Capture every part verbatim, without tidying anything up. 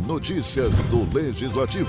Notícias do Legislativo.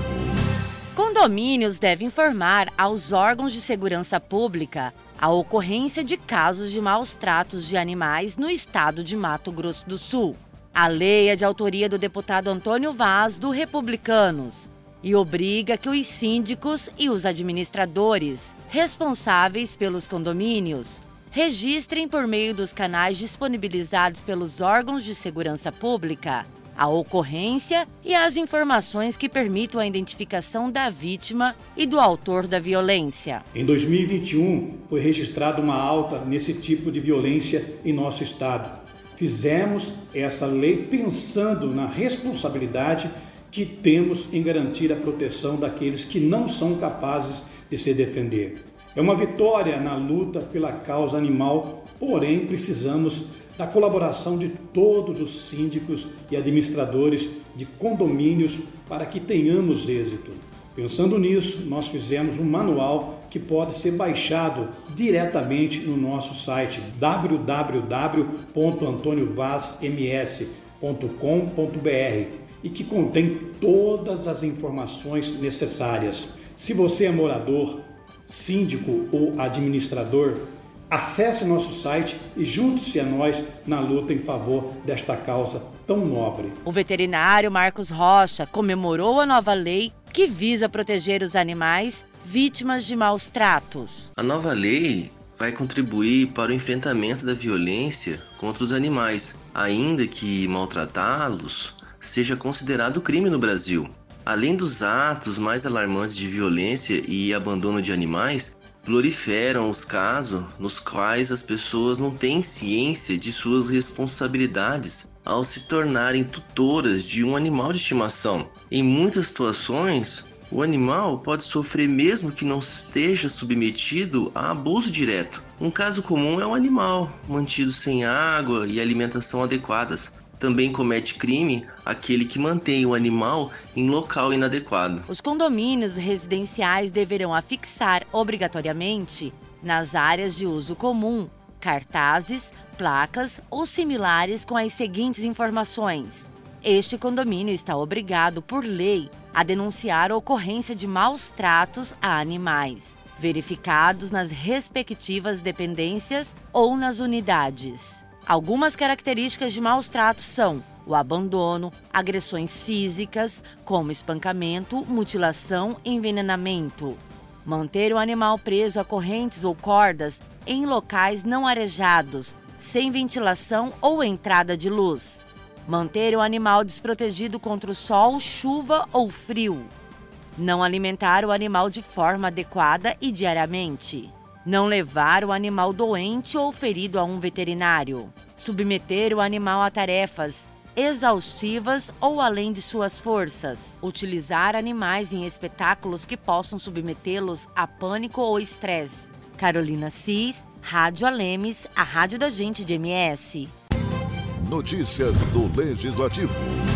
Condomínios devem informar aos órgãos de segurança pública a ocorrência de casos de maus tratos de animais no estado de Mato Grosso do Sul. A lei é de autoria do deputado Antônio Vaz, do Republicanos, e obriga que os síndicos e os administradores responsáveis pelos condomínios registrem por meio dos canais disponibilizados pelos órgãos de segurança pública a ocorrência e as informações que permitam a identificação da vítima e do autor da violência. Em dois mil e vinte e um, foi registrada uma alta nesse tipo de violência em nosso estado. Fizemos essa lei pensando na responsabilidade que temos em garantir a proteção daqueles que não são capazes de se defender. É uma vitória na luta pela causa animal, porém precisamos da colaboração de todos os síndicos e administradores de condomínios para que tenhamos êxito. Pensando nisso, nós fizemos um manual que pode ser baixado diretamente no nosso site w w w ponto antonio vaz m s ponto com ponto b r e que contém todas as informações necessárias. Se você é morador, síndico ou administrador, acesse nosso site e junte-se a nós na luta em favor desta causa tão nobre. O veterinário Marcos Rocha comemorou a nova lei que visa proteger os animais vítimas de maus tratos. A nova lei vai contribuir para o enfrentamento da violência contra os animais, ainda que maltratá-los seja considerado crime no Brasil. Além dos atos mais alarmantes de violência e abandono de animais, proliferam os casos nos quais as pessoas não têm ciência de suas responsabilidades ao se tornarem tutoras de um animal de estimação. Em muitas situações, o animal pode sofrer mesmo que não esteja submetido a abuso direto. Um caso comum é um animal mantido sem água e alimentação adequadas. Também comete crime aquele que mantém o animal em local inadequado. Os condomínios residenciais deverão afixar obrigatoriamente nas áreas de uso comum cartazes, placas ou similares com as seguintes informações. Este condomínio está obrigado por lei a denunciar a ocorrência de maus tratos a animais, verificados nas respectivas dependências ou nas unidades. Algumas características de maus tratos são o abandono, agressões físicas, como espancamento, mutilação e envenenamento. Manter o animal preso a correntes ou cordas em locais não arejados, sem ventilação ou entrada de luz. Manter o animal desprotegido contra o sol, chuva ou frio. Não alimentar o animal de forma adequada e diariamente. Não levar o animal doente ou ferido a um veterinário. Submeter o animal a tarefas exaustivas ou além de suas forças. Utilizar animais em espetáculos que possam submetê-los a pânico ou estresse. Carolina Cis, Rádio Alemes, a rádio da gente de M S. Notícias do Legislativo.